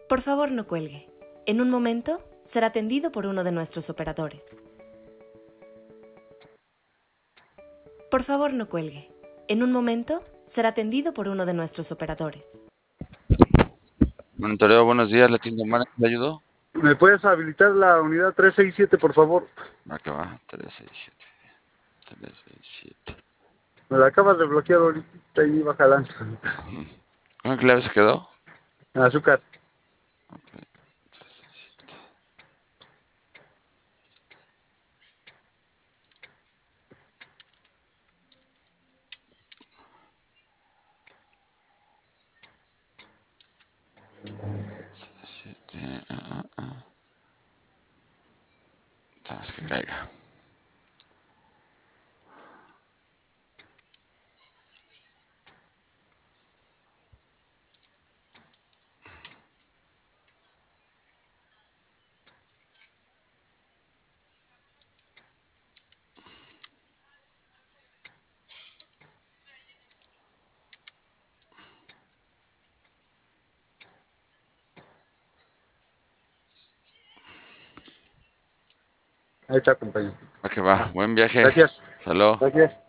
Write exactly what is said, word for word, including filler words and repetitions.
Por favor, no cuelgue. En un momento será atendido por uno de nuestros operadores. Por favor, no cuelgue. En un momento será atendido por uno de nuestros operadores. Monitoreo, buenos días, la tienda humana, ¿le ayudó? ¿Me puedes habilitar la unidad tres seis siete, por favor? Va que va, tres seis siete. tres seis siete. Me la acabas de bloquear ahorita y iba jalando. ¿Una clave se quedó? Azúcar. Ok, tres seis siete. siete, ah, ah, ah. Sabes que caiga. Ahí está, compañero. Va que va, buen viaje. Gracias. Salud. Gracias.